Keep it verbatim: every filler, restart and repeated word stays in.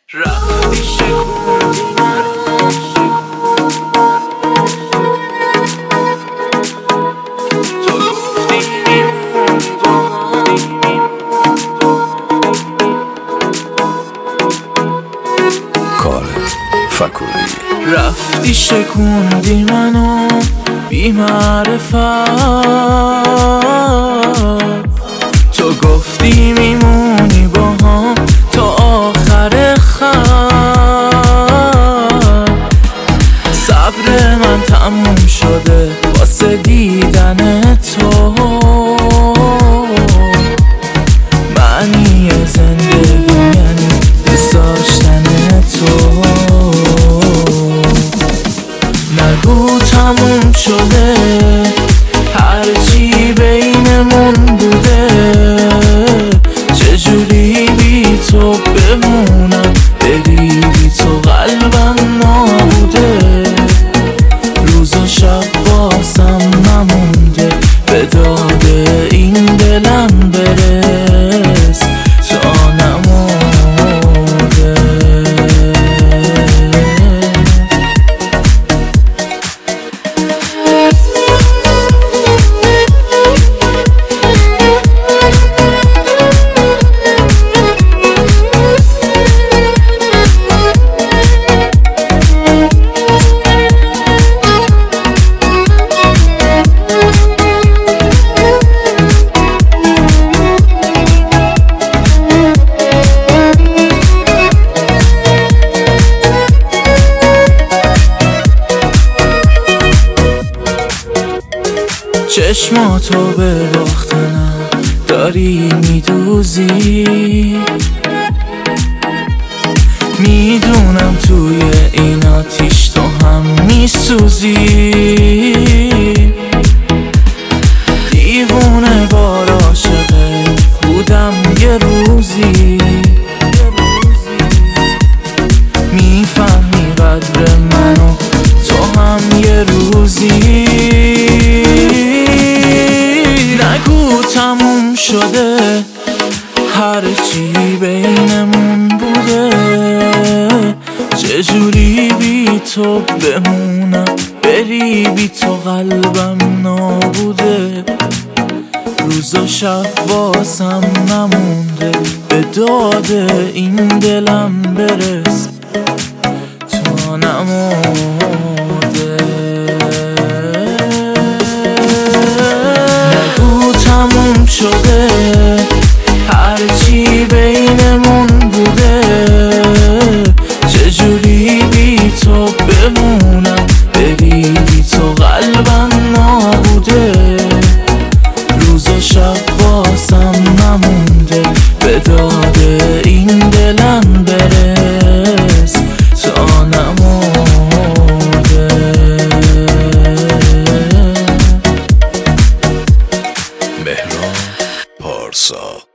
رفتی شکوندی منو، تو گفتی میمونی با کار فکوری. رفتی شکوندی منو بی معرفت، تو گفتی میمونی با هم تا آخر خط. صبر من تموم شده واسه دیدن تو، معنی زندگی یعنی دوست داشتن تو. نگو تموم شده هرچی بینمون بوده، چجوری بی تو بمونم، بری بی تو قلبم نابوده. روز و شب واسم نمونده، به داد این دلم برس تا نمورده. چشماتو به باختنم داری میدوزی، میدونم توی این آتیش تو هم میسوزی. دیوونه بار عاشقت بودم یه روزی، میفهمی قدر منو تو هم یه روزی. نگو تموم شده هرچی بینمون بوده، چجوری بی تو بمونم، بری بی تو قلبم نابوده. روز و شب واسم نمونده، به داد این دلم برس تا نمورده. نگو تموم شده هرچی بینمون بوده، چجوری بی تو بمونم، بری بی تو قلبم نابوده. روز و شب واسم نمونده، به داد این دلم برس تا نمورده. مهران پارسا.